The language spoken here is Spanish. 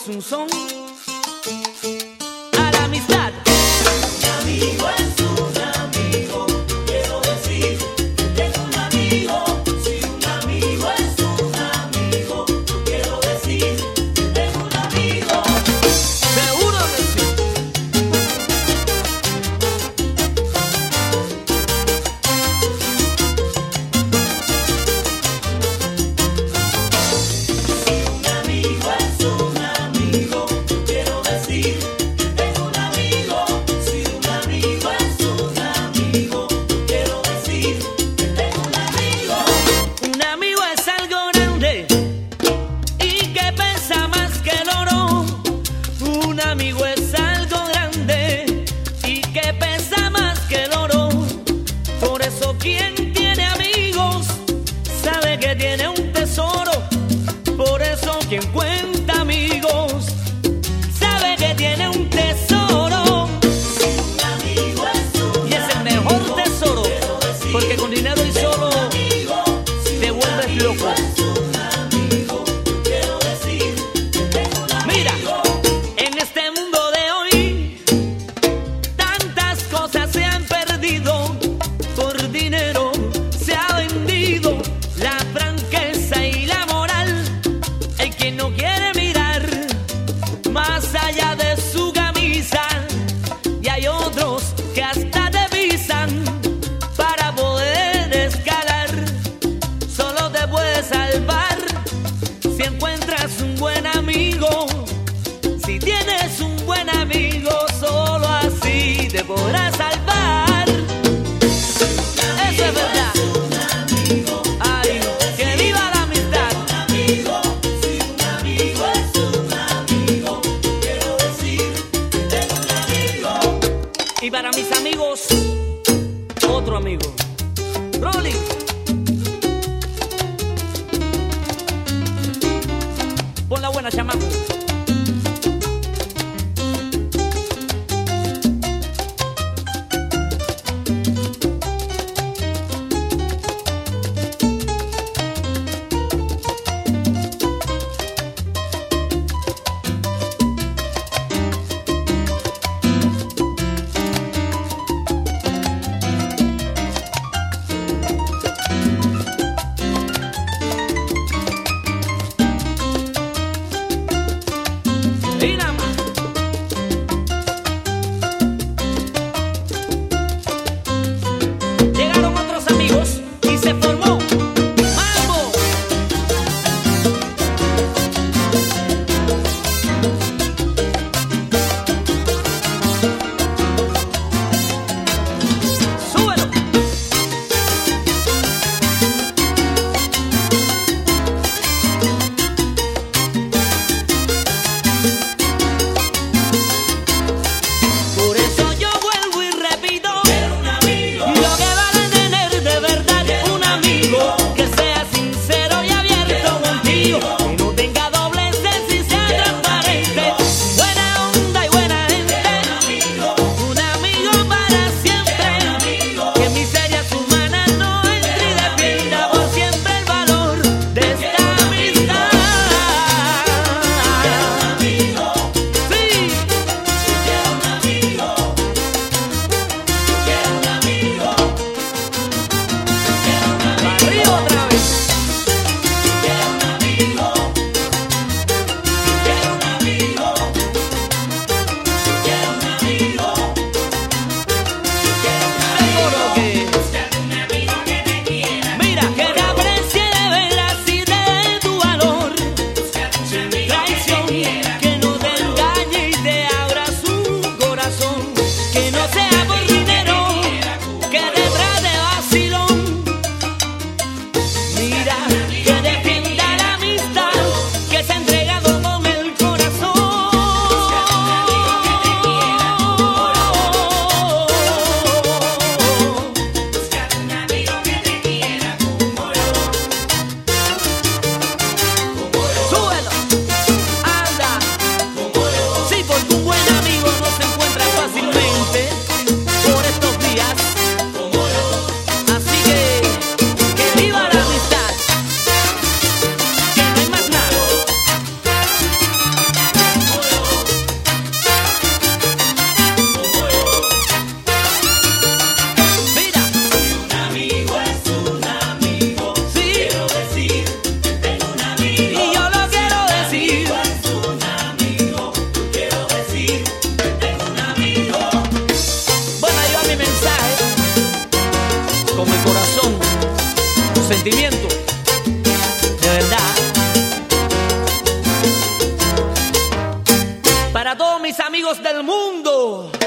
es un son a la amistad. Mi amigo es un amigo, quiero decir, es un amigo. Si un amigo es un amigo, quiero decir, es un amigo. Seguro que sí. Un amigo es un amigo, quiero decir, es un amigo. Si un amigo es un amigo, quiero decir, es un amigo. Un amigo es algo grande y que pesa más que el oro. Un amigo es algo grande y que pesa más que el oro. Por eso quien tiene amigos sabe que tiene un tesoro. Por eso quien cuenta amigos sabe que tiene un tesoro. Un amigo es un Y es el mejor tesoro, porque con dinero y solo amigo. te vuelves loco. Es un amigo, quiero decir, es un amigo. Mira, en este mundo de hoy tantas cosas se han perdido. Por dinero se ha vendido la franqueza y la moral. Hay quien no quiere mirar más allá de su camisa y hay otros que hasta te pisan para poder escalar. Solo te puedes salvar si encuentras un buen amigo. Si tienes un buen amigo, solo así te podrás salvar. Eso es verdad. Ay, que viva la amistad. Amigo, si un amigo es un amigo, quiero decir, es un amigo. Y para mis amigos, otro amigo. Rolly. Pon la buena, chamaco. sentimiento, de verdad. Para todos mis amigos del mundo,